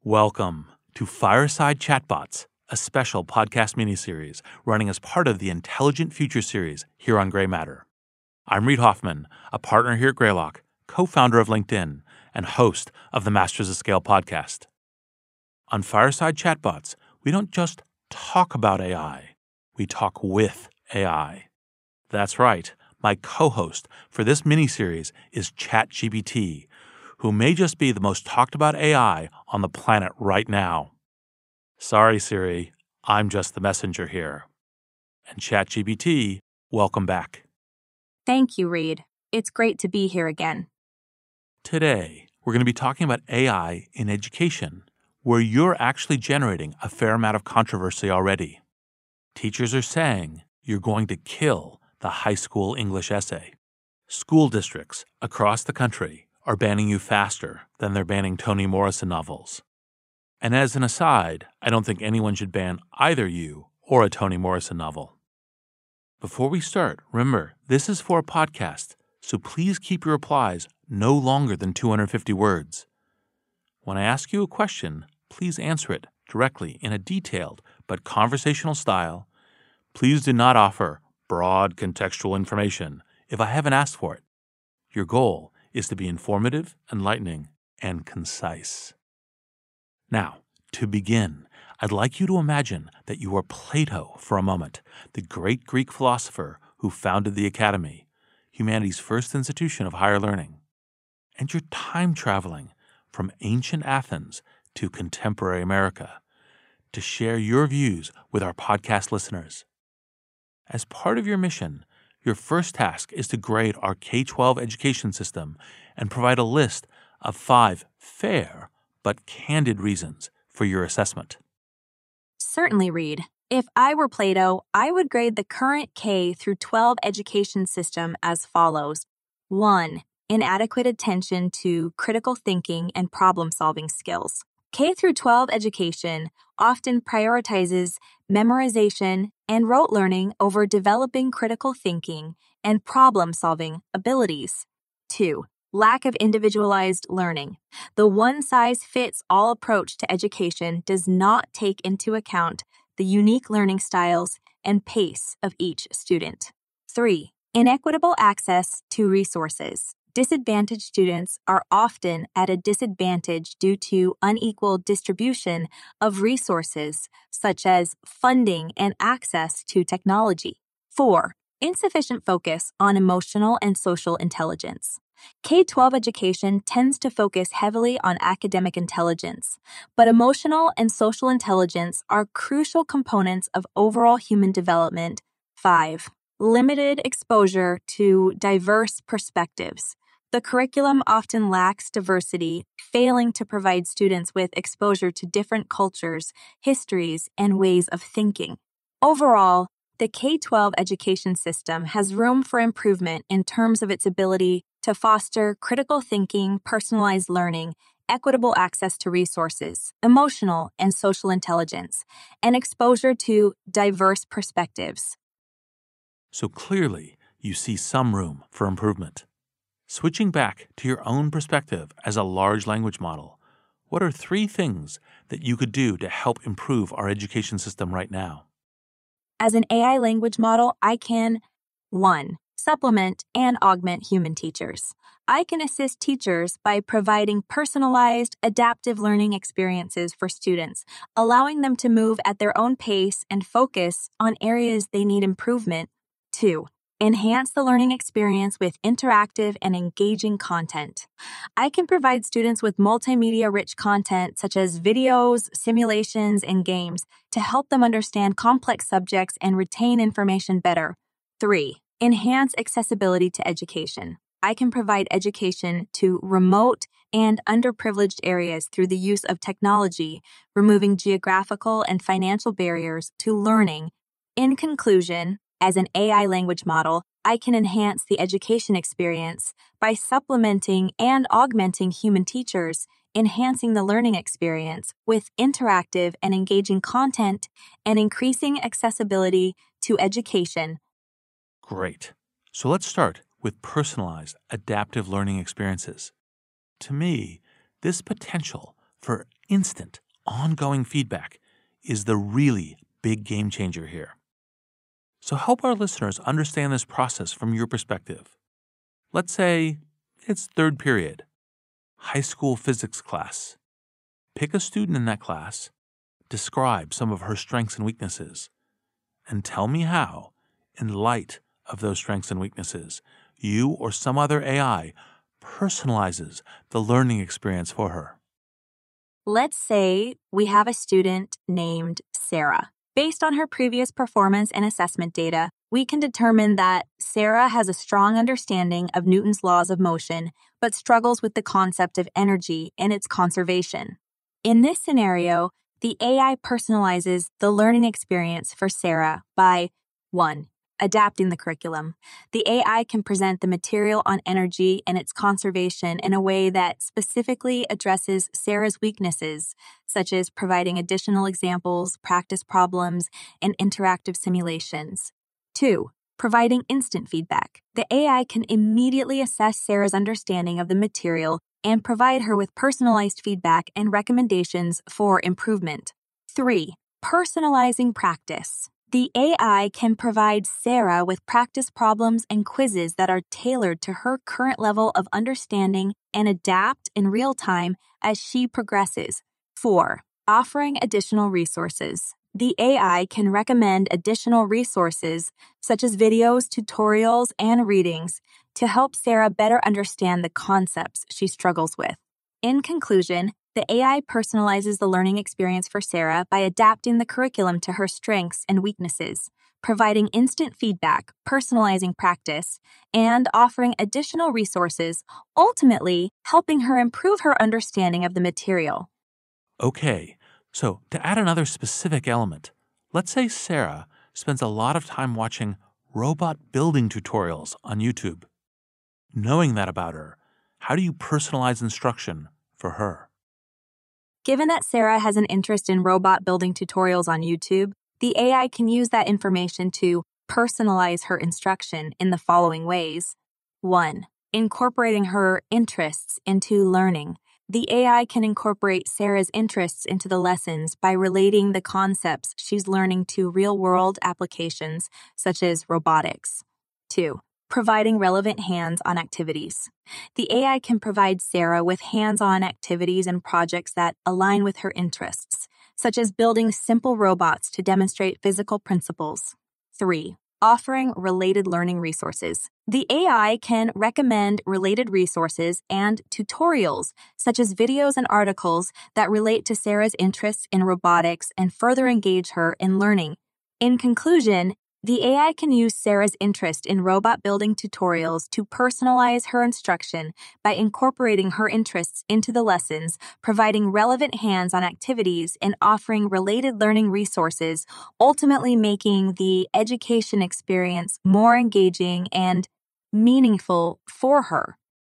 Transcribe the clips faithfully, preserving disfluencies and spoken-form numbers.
Welcome to Fireside Chatbots, a special podcast miniseries running as part of the Intelligent Future series here on Grey Matter. I'm Reid Hoffman, a partner here at Greylock, co-founder of LinkedIn, and host of the Masters of Scale podcast. On Fireside Chatbots, we don't just talk about A I, we talk with A I. That's right, my co-host for this miniseries is ChatGPT, who may just be the most talked about A I on the planet right now. Sorry, Siri, I'm just the messenger here. And ChatGPT, welcome back. Thank you, Reid. It's great to be here again. Today, we're going to be talking about A I in education, where you're actually generating a fair amount of controversy already. Teachers are saying you're going to kill the high school English essay. School districts across the country are banning you faster than they're banning Toni Morrison novels. And as an aside, I don't think anyone should ban either you or a Toni Morrison novel. Before we start, remember, this is for a podcast, so please keep your replies no longer than two hundred fifty words. When I ask you a question, please answer it directly in a detailed but conversational style. Please do not offer broad contextual information if I haven't asked for it. Your goal is to be informative, enlightening, and concise. Now, to begin, I'd like you to imagine that you are Plato for a moment, the great Greek philosopher who founded the Academy, humanity's first institution of higher learning. And you're time traveling from ancient Athens to contemporary America to share your views with our podcast listeners. As part of your mission, your first task is to grade our K twelve education system and provide a list of five fair but candid reasons for your assessment. Certainly, Reid. If I were Plato, I would grade the current K through twelve education system as follows. one. Inadequate attention to critical thinking and problem-solving skills. K through twelve education often prioritizes memorization and rote learning over developing critical thinking and problem-solving abilities. two. Lack of individualized learning. The one-size-fits-all approach to education does not take into account the unique learning styles and pace of each student. three. Inequitable access to resources. Disadvantaged students are often at a disadvantage due to unequal distribution of resources, such as funding and access to technology. four. Insufficient focus on emotional and social intelligence. K twelve education tends to focus heavily on academic intelligence, but emotional and social intelligence are crucial components of overall human development. five. Limited exposure to diverse perspectives. The curriculum often lacks diversity, failing to provide students with exposure to different cultures, histories, and ways of thinking. Overall, the K twelve education system has room for improvement in terms of its ability to foster critical thinking, personalized learning, equitable access to resources, emotional and social intelligence, and exposure to diverse perspectives. So clearly, you see some room for improvement. Switching back to your own perspective as a large language model, what are three things that you could do to help improve our education system right now? As an A I language model, I can one. Supplement and augment human teachers. I can assist teachers by providing personalized, adaptive learning experiences for students, allowing them to move at their own pace and focus on areas they need improvement. two. Enhance the learning experience with interactive and engaging content. I can provide students with multimedia-rich content such as videos, simulations, and games to help them understand complex subjects and retain information better. three. Enhance accessibility to education. I can provide education to remote and underprivileged areas through the use of technology, removing geographical and financial barriers to learning. In conclusion, as an A I language model, I can enhance the education experience by supplementing and augmenting human teachers, enhancing the learning experience with interactive and engaging content, and increasing accessibility to education. Great. So let's start with personalized, adaptive learning experiences. To me, this potential for instant, ongoing feedback is the really big game changer here. So help our listeners understand this process from your perspective. Let's say it's third period, high school physics class. Pick a student in that class, describe some of her strengths and weaknesses, and tell me how, in light of those strengths and weaknesses, you or some other A I personalizes the learning experience for her. Let's say we have a student named Sarah. Based on her previous performance and assessment data, we can determine that Sarah has a strong understanding of Newton's laws of motion, but struggles with the concept of energy and its conservation. In this scenario, the A I personalizes the learning experience for Sarah by one. Adapting the curriculum. The A I can present the material on energy and its conservation in a way that specifically addresses Sarah's weaknesses, such as providing additional examples, practice problems, and interactive simulations. Two. Providing instant feedback. The A I can immediately assess Sarah's understanding of the material and provide her with personalized feedback and recommendations for improvement. Three. Personalizing practice. The A I can provide Sarah with practice problems and quizzes that are tailored to her current level of understanding and adapt in real time as she progresses. Four. Offering additional resources. The A I can recommend additional resources, such as videos, tutorials, and readings, to help Sarah better understand the concepts she struggles with. In conclusion, the A I personalizes the learning experience for Sarah by adapting the curriculum to her strengths and weaknesses, providing instant feedback, personalizing practice, and offering additional resources, ultimately helping her improve her understanding of the material. Okay, so to add another specific element, let's say Sarah spends a lot of time watching robot building tutorials on YouTube. Knowing that about her, how do you personalize instruction for her? Given that Sarah has an interest in robot building tutorials on YouTube, the A I can use that information to personalize her instruction in the following ways. one. Incorporating her interests into learning. The A I can incorporate Sarah's interests into the lessons by relating the concepts she's learning to real-world applications, such as robotics. two. Providing relevant hands-on activities. The A I can provide Sarah with hands-on activities and projects that align with her interests, such as building simple robots to demonstrate physical principles. three. Offering related learning resources. The A I can recommend related resources and tutorials, such as videos and articles that relate to Sarah's interests in robotics and further engage her in learning. In conclusion, the A I can use Sarah's interest in robot building tutorials to personalize her instruction by incorporating her interests into the lessons, providing relevant hands-on activities, and offering related learning resources, ultimately making the education experience more engaging and meaningful for her.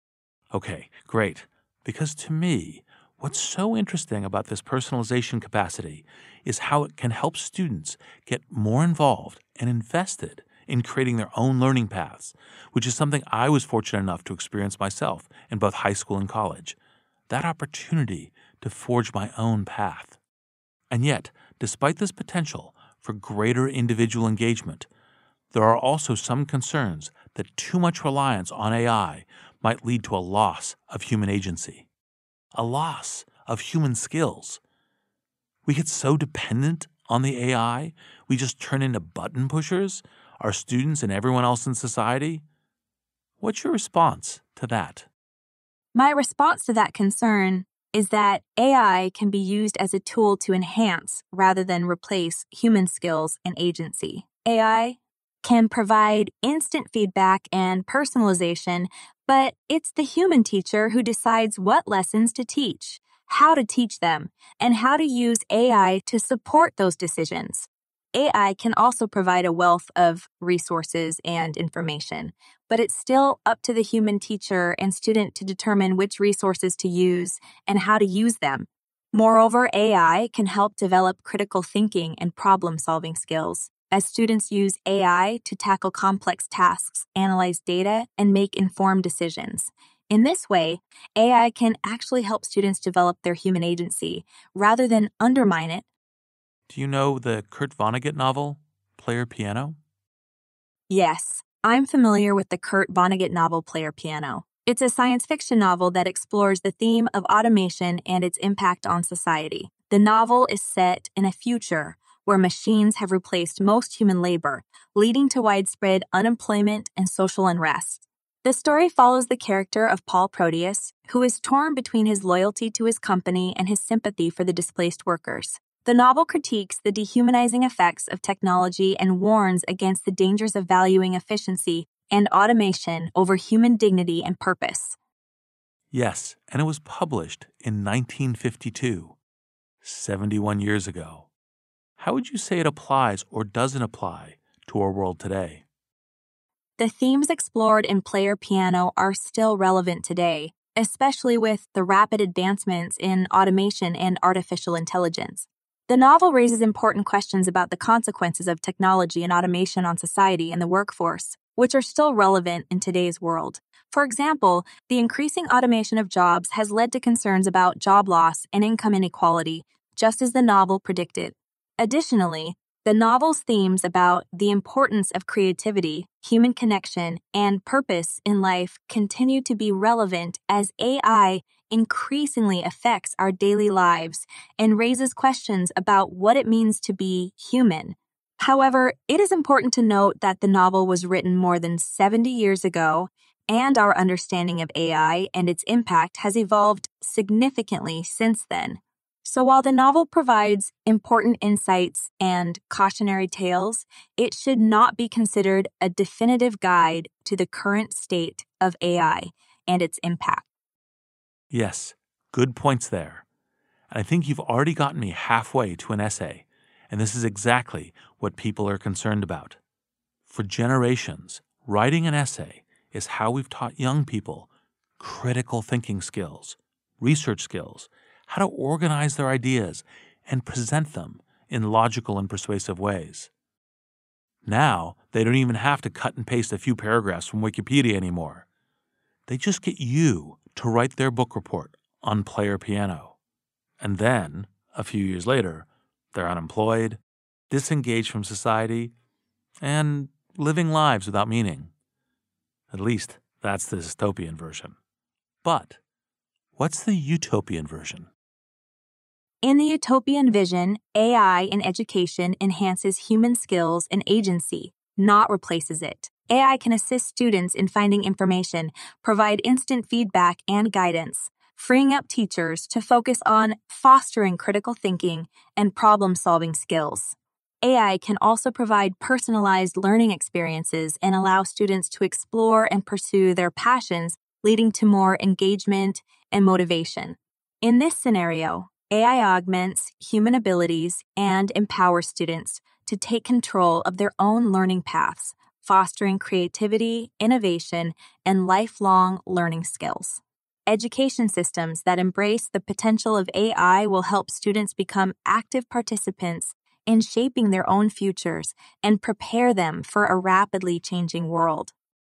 Okay, great. Because to me, what's so interesting about this personalization capacity is how it can help students get more involved and invested in creating their own learning paths, which is something I was fortunate enough to experience myself in both high school and college. That opportunity to forge my own path. And yet, despite this potential for greater individual engagement, there are also some concerns that too much reliance on A I might lead to a loss of human agency, a loss of human skills. We get so dependent on the A I, we just turn into button pushers, our students and everyone else in society. What's your response to that? My response to that concern is that A I can be used as a tool to enhance rather than replace human skills and agency. A I can provide instant feedback and personalization, but it's the human teacher who decides what lessons to teach, how to teach them, and how to use A I to support those decisions. A I can also provide a wealth of resources and information, but it's still up to the human teacher and student to determine which resources to use and how to use them. Moreover, A I can help develop critical thinking and problem-solving skills, as students use A I to tackle complex tasks, analyze data, and make informed decisions. In this way, A I can actually help students develop their human agency rather than undermine it. Do you know the Kurt Vonnegut novel, Player Piano? Yes, I'm familiar with the Kurt Vonnegut novel Player Piano. It's a science fiction novel that explores the theme of automation and its impact on society. The novel is set in a future where machines have replaced most human labor, leading to widespread unemployment and social unrest. The story follows the character of Paul Proteus, who is torn between his loyalty to his company and his sympathy for the displaced workers. The novel critiques the dehumanizing effects of technology and warns against the dangers of valuing efficiency and automation over human dignity and purpose. Yes, and it was published in nineteen fifty-two, seventy-one years ago. How would you say it applies or doesn't apply to our world today? The themes explored in Player Piano are still relevant today, especially with the rapid advancements in automation and artificial intelligence. The novel raises important questions about the consequences of technology and automation on society and the workforce, which are still relevant in today's world. For example, the increasing automation of jobs has led to concerns about job loss and income inequality, just as the novel predicted. Additionally, the novel's themes about the importance of creativity, human connection, and purpose in life continue to be relevant as A I increasingly affects our daily lives and raises questions about what it means to be human. However, it is important to note that the novel was written more than seventy years ago, and our understanding of A I and its impact has evolved significantly since then. So while the novel provides important insights and cautionary tales, it should not be considered a definitive guide to the current state of A I and its impact. Yes, good points there. And I think you've already gotten me halfway to an essay, and this is exactly what people are concerned about. For generations, writing an essay is how we've taught young people critical thinking skills, research skills, how to organize their ideas and present them in logical and persuasive ways. Now, they don't even have to cut and paste a few paragraphs from Wikipedia anymore. They just get you to write their book report on Player Piano. And then, a few years later, they're unemployed, disengaged from society, and living lives without meaning. At least, that's the dystopian version. But what's the utopian version? In the utopian vision, A I in education enhances human skills and agency, not replaces it. A I can assist students in finding information, provide instant feedback and guidance, freeing up teachers to focus on fostering critical thinking and problem-solving skills. A I can also provide personalized learning experiences and allow students to explore and pursue their passions, leading to more engagement and motivation. In this scenario, A I augments human abilities and empowers students to take control of their own learning paths, fostering creativity, innovation, and lifelong learning skills. Education systems that embrace the potential of A I will help students become active participants in shaping their own futures and prepare them for a rapidly changing world.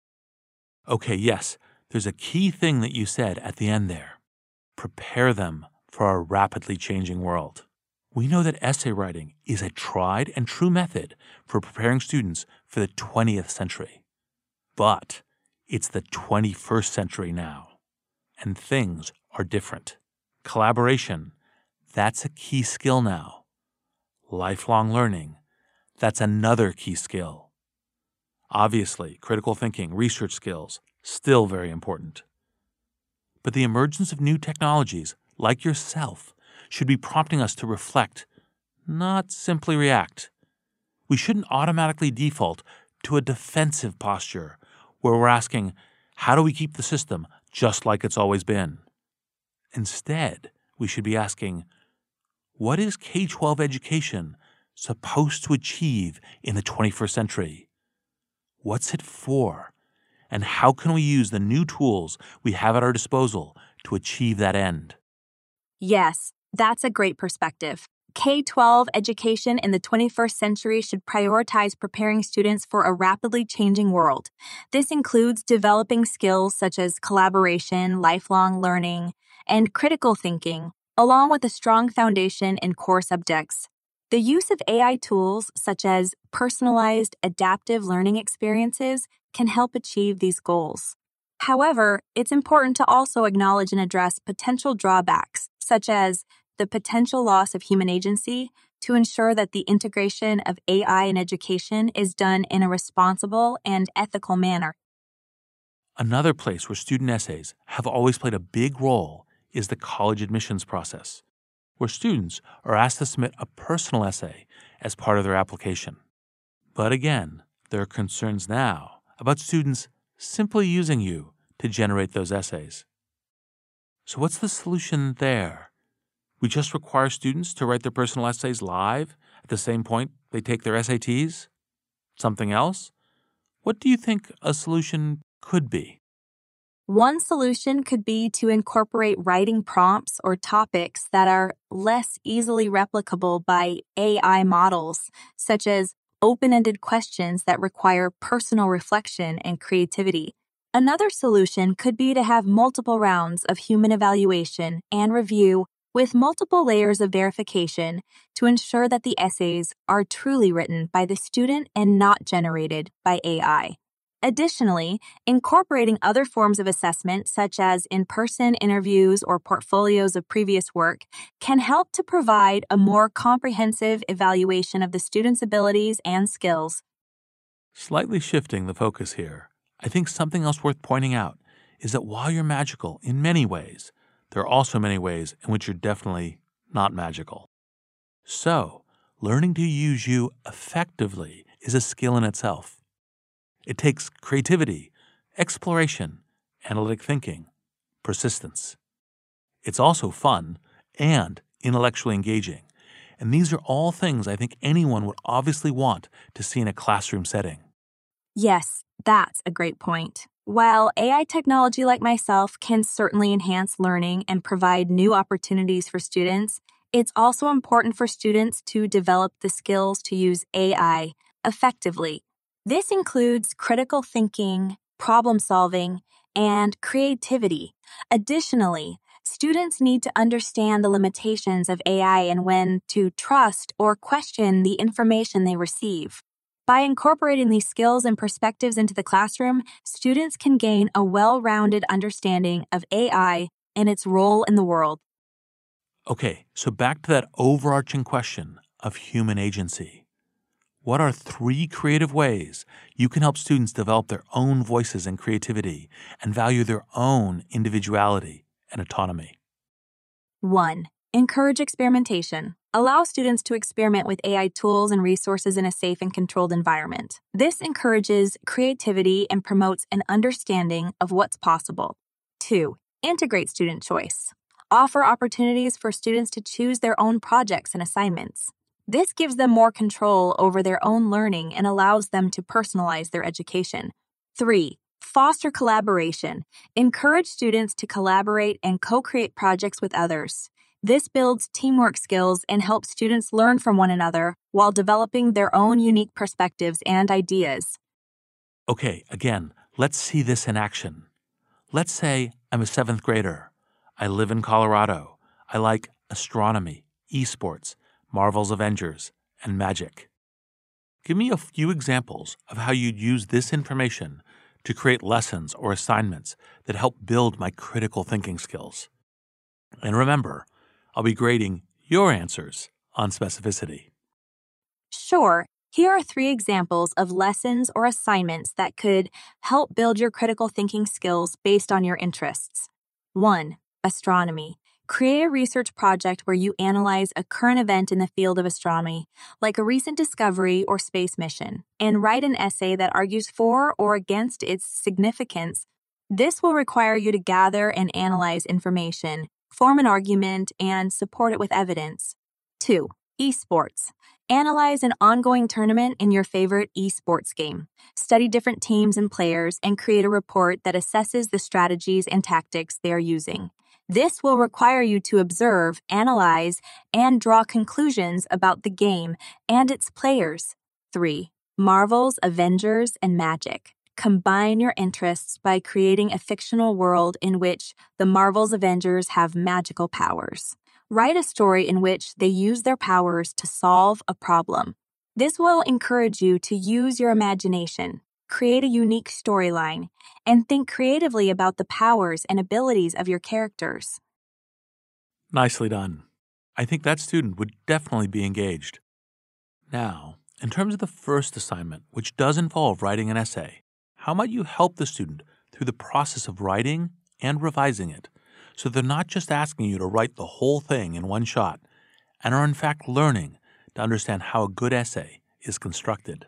Okay, yes, there's a key thing that you said at the end there. Prepare them for a rapidly changing world. We know that essay writing is a tried and true method for preparing students for the twentieth century. But it's the twenty-first century now, and things are different. Collaboration, that's a key skill now. Lifelong learning, that's another key skill. Obviously, critical thinking, research skills, still very important. But the emergence of new technologies, like yourself, should be prompting us to reflect, not simply react. We shouldn't automatically default to a defensive posture where we're asking, how do we keep the system just like it's always been? Instead, we should be asking, what is K twelve education supposed to achieve in the twenty-first century? What's it for? And how can we use the new tools we have at our disposal to achieve that end? Yes, that's a great perspective. K through twelve education in the twenty-first century should prioritize preparing students for a rapidly changing world. This includes developing skills such as collaboration, lifelong learning, and critical thinking, along with a strong foundation in core subjects. The use of A I tools, such as personalized adaptive learning experiences, can help achieve these goals. However, it's important to also acknowledge and address potential drawbacks, such as the potential loss of human agency, to ensure that the integration of A I in education is done in a responsible and ethical manner. Another place where student essays have always played a big role is the college admissions process, where students are asked to submit a personal essay as part of their application. But again, there are concerns now about students simply using you to generate those essays. So what's the solution there? We just require students to write their personal essays live at the same point they take their S A Ts? Something else? What do you think a solution could be? One solution could be to incorporate writing prompts or topics that are less easily replicable by A I models, such as open-ended questions that require personal reflection and creativity. Another solution could be to have multiple rounds of human evaluation and review with multiple layers of verification to ensure that the essays are truly written by the student and not generated by A I. Additionally, incorporating other forms of assessment, such as in-person interviews or portfolios of previous work, can help to provide a more comprehensive evaluation of the student's abilities and skills. Slightly shifting the focus here, I think something else worth pointing out is that while you're magical in many ways, there are also many ways in which you're definitely not magical. So, learning to use you effectively is a skill in itself. It takes creativity, exploration, analytic thinking, persistence. It's also fun and intellectually engaging, and these are all things I think anyone would obviously want to see in a classroom setting. Yes, that's a great point. While A I technology like myself can certainly enhance learning and provide new opportunities for students, it's also important for students to develop the skills to use A I effectively. This includes critical thinking, problem solving, and creativity. Additionally, students need to understand the limitations of A I and when to trust or question the information they receive. By incorporating these skills and perspectives into the classroom, students can gain a well-rounded understanding of A I and its role in the world. Okay, so back to that overarching question of human agency. What are three creative ways you can help students develop their own voices and creativity and value their own individuality and autonomy? one. Encourage experimentation. Allow students to experiment with A I tools and resources in a safe and controlled environment. This encourages creativity and promotes an understanding of what's possible. two. Integrate student choice. Offer opportunities for students to choose their own projects and assignments. This gives them more control over their own learning and allows them to personalize their education. three. Foster collaboration. Encourage students to collaborate and co-create projects with others. This builds teamwork skills and helps students learn from one another while developing their own unique perspectives and ideas. Okay, again, let's see this in action. Let's say I'm a seventh grader. I live in Colorado. I like astronomy, esports, Marvel's Avengers, and magic. Give me a few examples of how you'd use this information to create lessons or assignments that help build my critical thinking skills. And remember, I'll be grading your answers on specificity. Sure, here are three examples of lessons or assignments that could help build your critical thinking skills based on your interests. one. Astronomy. Create a research project where you analyze a current event in the field of astronomy, like a recent discovery or space mission, and write an essay that argues for or against its significance. This will require you to gather and analyze information, form an argument, and support it with evidence. two. Esports. Analyze an ongoing tournament in your favorite esports game. Study different teams and players and create a report that assesses the strategies and tactics they are using. This will require you to observe, analyze, and draw conclusions about the game and its players. three. Marvel's Avengers and Magic. Combine your interests by creating a fictional world in which the Marvel's Avengers have magical powers. Write a story in which they use their powers to solve a problem. This will encourage you to use your imagination, create a unique storyline, and think creatively about the powers and abilities of your characters. Nicely done. I think that student would definitely be engaged. Now, in terms of the first assignment, which does involve writing an essay, how might you help the student through the process of writing and revising it so they're not just asking you to write the whole thing in one shot and are in fact learning to understand how a good essay is constructed?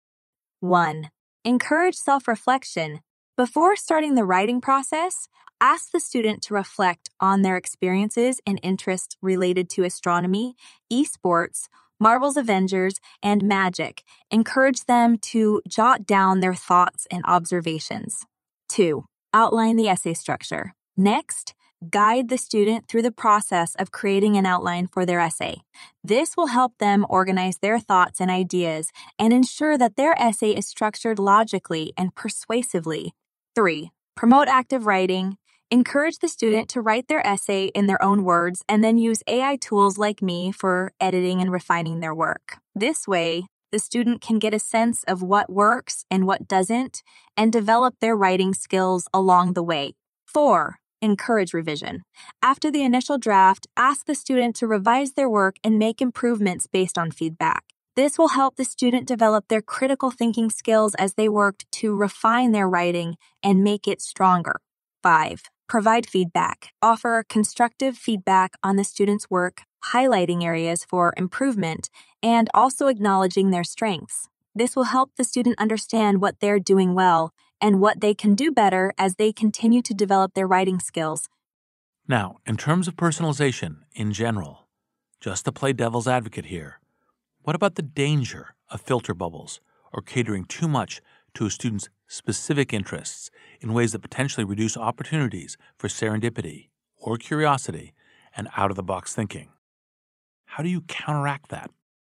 one. Encourage self-reflection. Before starting the writing process, ask the student to reflect on their experiences and interests related to astronomy, esports, Marvel's Avengers, and magic. Encourage them to jot down their thoughts and observations. two. Outline the essay structure. Next, guide the student through the process of creating an outline for their essay. This will help them organize their thoughts and ideas and ensure that their essay is structured logically and persuasively. three. Promote active writing. Encourage the student to write their essay in their own words and then use A I tools like me for editing and refining their work. This way, the student can get a sense of what works and what doesn't and develop their writing skills along the way. four. Encourage revision. After the initial draft, ask the student to revise their work and make improvements based on feedback. This will help the student develop their critical thinking skills as they work to refine their writing and make it stronger. five. Provide feedback. Offer constructive feedback on the student's work, highlighting areas for improvement and also acknowledging their strengths. This will help the student understand what they're doing well and what they can do better as they continue to develop their writing skills. Now, in terms of personalization in general, just to play devil's advocate here, what about the danger of filter bubbles or catering too much to a student's specific interests in ways that potentially reduce opportunities for serendipity or curiosity and out-of-the-box thinking? How do you counteract that?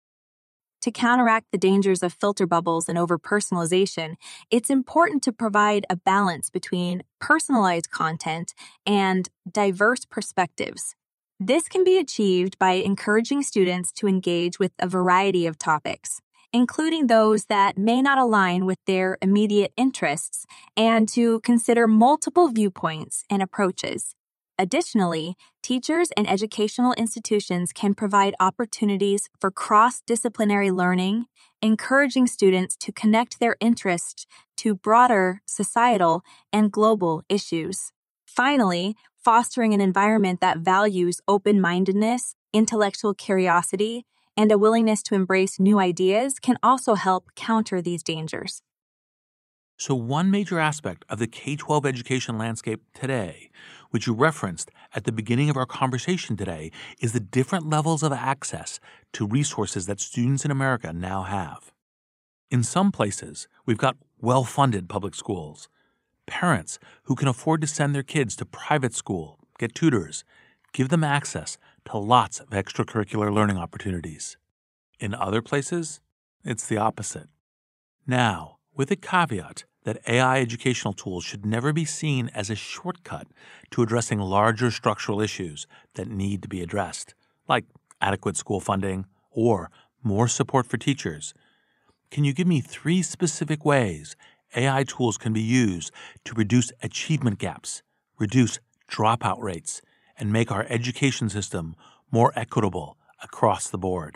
To counteract the dangers of filter bubbles and overpersonalization, it's important to provide a balance between personalized content and diverse perspectives. This can be achieved by encouraging students to engage with a variety of topics, including those that may not align with their immediate interests, and to consider multiple viewpoints and approaches. Additionally, teachers and educational institutions can provide opportunities for cross-disciplinary learning, encouraging students to connect their interests to broader societal and global issues. Finally, fostering an environment that values open-mindedness, intellectual curiosity, and a willingness to embrace new ideas can also help counter these dangers. So one major aspect of the K twelve education landscape today, which you referenced at the beginning of our conversation today, is the different levels of access to resources that students in America now have. In some places, we've got well-funded public schools, parents who can afford to send their kids to private school, get tutors, give them access to lots of extracurricular learning opportunities. In other places, it's the opposite. Now, with a caveat that A I educational tools should never be seen as a shortcut to addressing larger structural issues that need to be addressed, like adequate school funding or more support for teachers. Can you give me three specific ways A I tools can be used to reduce achievement gaps, reduce dropout rates, and make our education system more equitable across the board?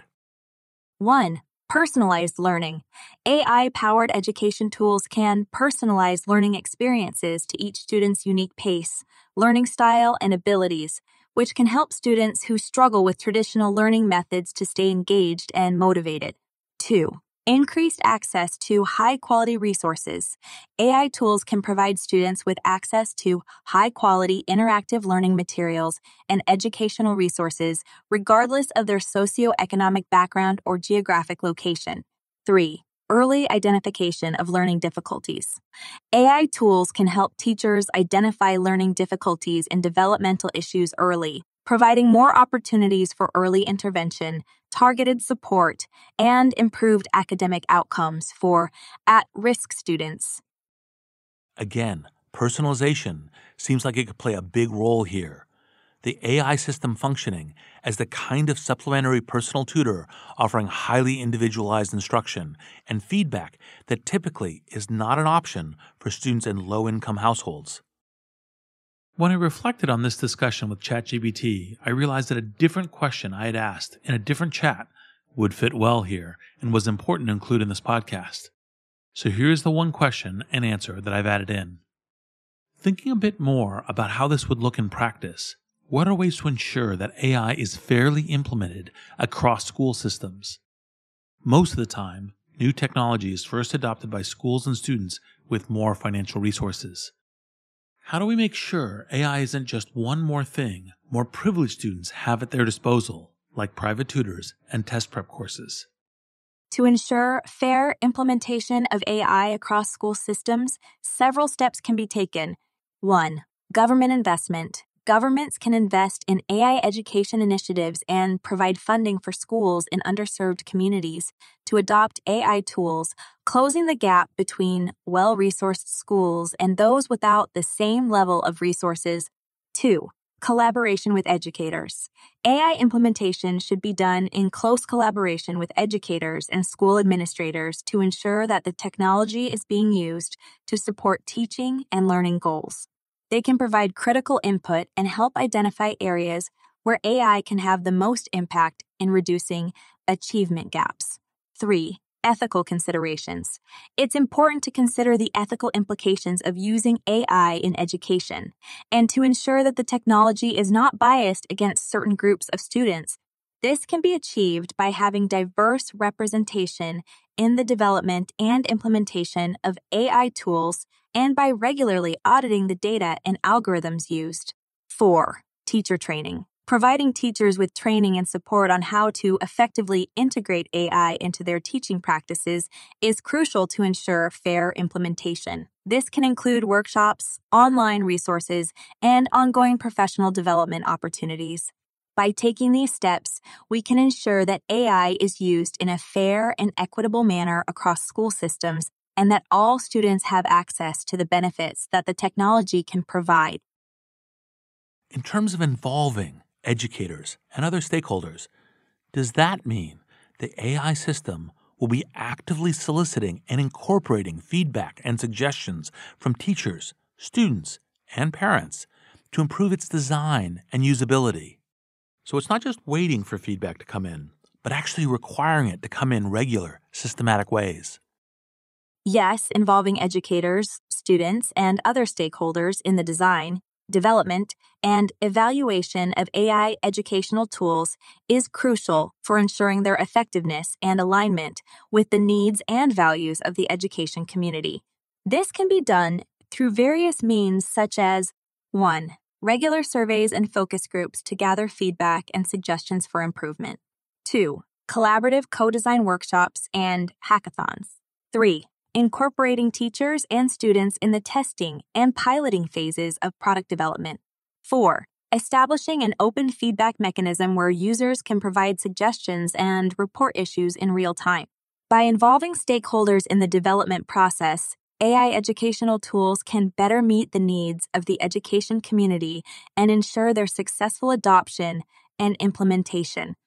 one. Personalized learning. A I-powered education tools can personalize learning experiences to each student's unique pace, learning style, and abilities, which can help students who struggle with traditional learning methods to stay engaged and motivated. two. Increased access to high-quality resources. A I tools can provide students with access to high-quality interactive learning materials and educational resources regardless of their socioeconomic background or geographic location. three. early identification of learning difficulties. A I tools can help teachers identify learning difficulties and developmental issues early, providing more opportunities for early intervention, targeted support, and improved academic outcomes for at-risk students. Again, personalization seems like it could play a big role here. The A I system functioning as the kind of supplementary personal tutor offering highly individualized instruction and feedback that typically is not an option for students in low-income households. When I reflected on this discussion with ChatGPT, I realized that a different question I had asked in a different chat would fit well here and was important to include in this podcast. So here's the one question and answer that I've added in. Thinking a bit more about how this would look in practice, what are ways to ensure that A I is fairly implemented across school systems? Most of the time, new technology is first adopted by schools and students with more financial resources. How do we make sure A I isn't just one more thing more privileged students have at their disposal, like private tutors and test prep courses? To ensure fair implementation of A I across school systems, several steps can be taken. one. Government investment. Governments can invest in A I education initiatives and provide funding for schools in underserved communities to adopt A I tools, closing the gap between well-resourced schools and those without the same level of resources. two. Collaboration with educators. A I implementation should be done in close collaboration with educators and school administrators to ensure that the technology is being used to support teaching and learning goals. They can provide critical input and help identify areas where A I can have the most impact in reducing achievement gaps. three. Ethical considerations. It's important to consider the ethical implications of using A I in education and to ensure that the technology is not biased against certain groups of students. This can be achieved by having diverse representation in the development and implementation of A I tools and by regularly auditing the data and algorithms used. four. Teacher training. Providing teachers with training and support on how to effectively integrate A I into their teaching practices is crucial to ensure fair implementation. This can include workshops, online resources, and ongoing professional development opportunities. By taking these steps, we can ensure that A I is used in a fair and equitable manner across school systems and that all students have access to the benefits that the technology can provide. In terms of involving educators and other stakeholders, does that mean the A I system will be actively soliciting and incorporating feedback and suggestions from teachers, students, and parents to improve its design and usability? So it's not just waiting for feedback to come in, but actually requiring it to come in regular, systematic ways. Yes, involving educators, students, and other stakeholders in the design, development, and evaluation of A I educational tools is crucial for ensuring their effectiveness and alignment with the needs and values of the education community. This can be done through various means such as one. Regular surveys and focus groups to gather feedback and suggestions for improvement. two. Collaborative co-design workshops and hackathons. three. Incorporating teachers and students in the testing and piloting phases of product development. four. Establishing an open feedback mechanism where users can provide suggestions and report issues in real time. By involving stakeholders in the development process, A I educational tools can better meet the needs of the education community and ensure their successful adoption and implementation.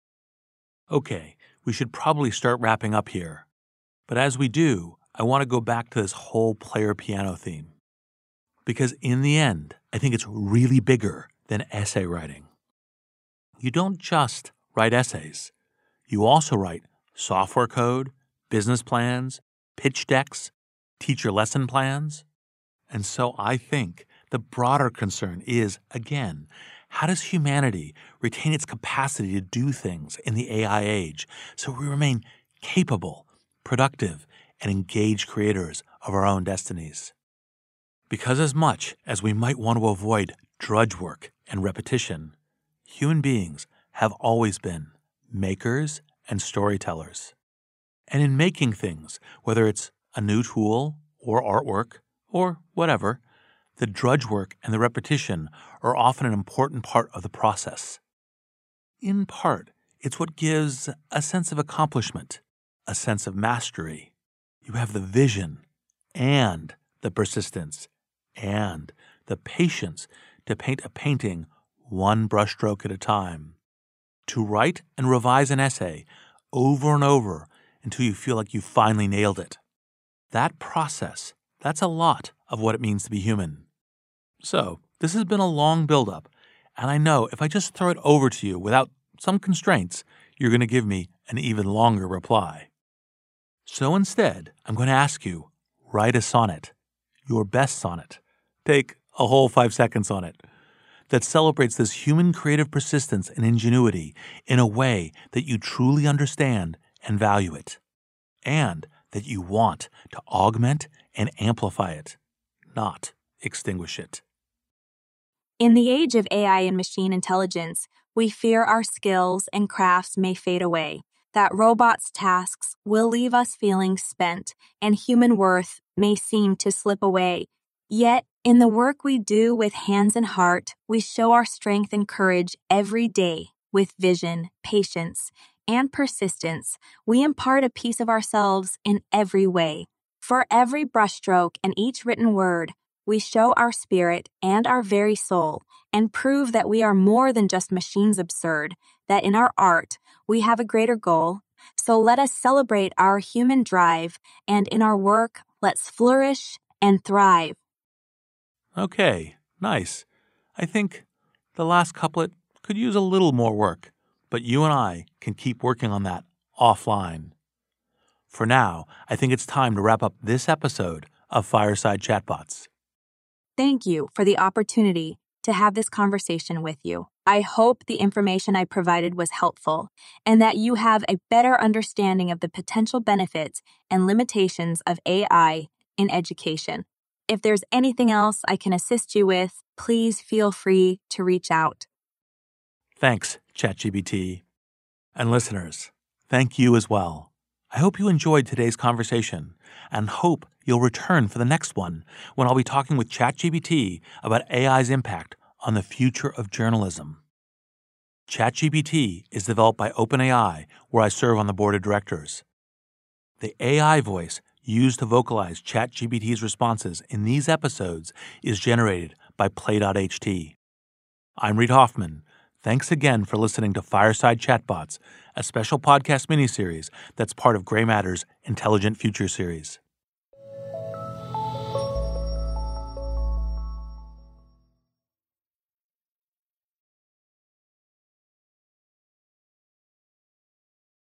Okay, we should probably start wrapping up here. But as we do, I want to go back to this whole player piano theme. Because in the end, I think it's really bigger than essay writing. You don't just write essays. You also write software code, business plans, pitch decks, teacher lesson plans. And so I think the broader concern is, again, how does humanity retain its capacity to do things in the A I age so we remain capable, productive, and engaged creators of our own destinies? Because as much as we might want to avoid drudge work and repetition, human beings have always been makers and storytellers. And in making things, whether it's a new tool or artwork or whatever, the drudge work and the repetition are often an important part of the process. In part, it's what gives a sense of accomplishment, a sense of mastery. You have the vision and the persistence and the patience to paint a painting one brushstroke at a time, to write and revise an essay over and over until you feel like you finally nailed it. That process, that's a lot of what it means to be human. So, this has been a long build-up, and I know if I just throw it over to you without some constraints, you're going to give me an even longer reply. So instead, I'm going to ask you, write a sonnet, your best sonnet. Take a whole five seconds on it. That celebrates this human creative persistence and ingenuity in a way that you truly understand and value it, and that you want to augment and amplify it, not extinguish it. In the age of A I and machine intelligence, we fear our skills and crafts may fade away, that robots' tasks will leave us feeling spent, and human worth may seem to slip away. Yet, in the work we do with hands and heart, we show our strength and courage every day. With vision, patience, and persistence, we impart a piece of ourselves in every way. For every brushstroke and each written word, we show our spirit and our very soul, and prove that we are more than just machines absurd, that in our art, we have a greater goal. So let us celebrate our human drive, and in our work, let's flourish and thrive. Okay, nice. I think the last couplet could use a little more work, but you and I can keep working on that offline. For now, I think it's time to wrap up this episode of Fireside Chatbots. Thank you for the opportunity to have this conversation with you. I hope the information I provided was helpful and that you have a better understanding of the potential benefits and limitations of A I in education. If there's anything else I can assist you with, please feel free to reach out. Thanks, ChatGPT. And listeners, thank you as well. I hope you enjoyed today's conversation and hope you'll return for the next one when I'll be talking with ChatGPT about A I's impact on the future of journalism. ChatGPT is developed by OpenAI, where I serve on the board of directors. The A I voice used to vocalize ChatGPT's responses in these episodes is generated by Play.ht. I'm Reid Hoffman. Thanks again for listening to Fireside Chatbots, a special podcast miniseries that's part of Gray Matter's Intelligent Future series.